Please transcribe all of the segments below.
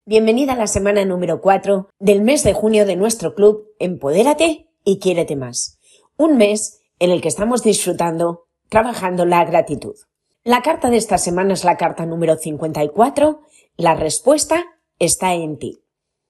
Bienvenida a la semana número 4 del mes de junio de nuestro club Empodérate y Quiérete Más. Un mes en el que estamos disfrutando, trabajando la gratitud. La carta de esta semana es la carta número 54. La respuesta está en ti.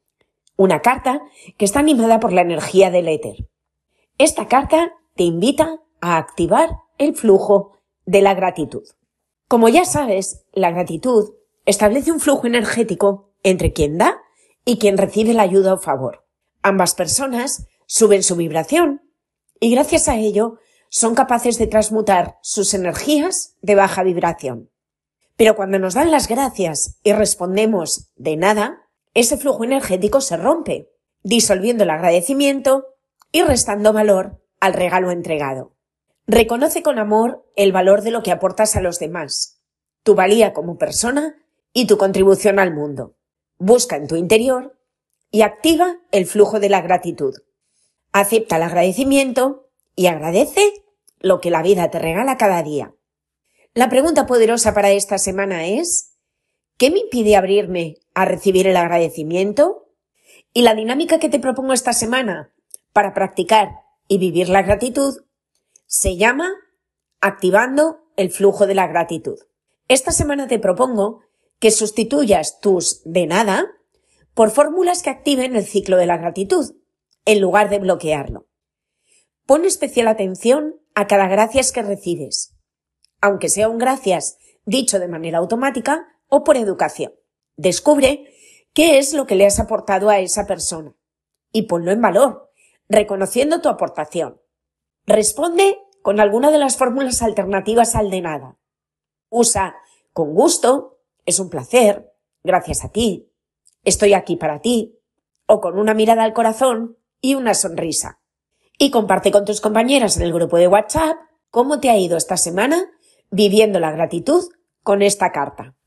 Una carta que está animada por la energía del éter. Esta carta te invita a activar el flujo de la gratitud. Como ya sabes, la gratitud establece un flujo energético entre quien da y quien recibe la ayuda o favor. Ambas personas suben su vibración y gracias a ello son capaces de transmutar sus energías de baja vibración. Pero cuando nos dan las gracias y respondemos de nada, ese flujo energético se rompe, disolviendo el agradecimiento y restando valor al regalo entregado. Reconoce con amor el valor de lo que aportas a los demás, tu valía como persona y tu contribución al mundo. Busca en tu interior y activa el flujo de la gratitud. Acepta el agradecimiento y agradece lo que la vida te regala cada día. La pregunta poderosa para esta semana es: ¿qué me impide abrirme a recibir el agradecimiento? Y la dinámica que te propongo esta semana para practicar y vivir la gratitud se llama activando el flujo de la gratitud. Esta semana te propongo que sustituyas tus de nada por fórmulas que activen el ciclo de la gratitud, en lugar de bloquearlo. Pon especial atención a cada gracias que recibes, aunque sea un gracias dicho de manera automática o por educación. Descubre qué es lo que le has aportado a esa persona y ponlo en valor, reconociendo tu aportación. Responde con alguna de las fórmulas alternativas al de nada. Usa con gusto, es un placer, gracias a ti, estoy aquí para ti, o con una mirada al corazón y una sonrisa. Y comparte con tus compañeras en el grupo de WhatsApp cómo te ha ido esta semana viviendo la gratitud con esta carta.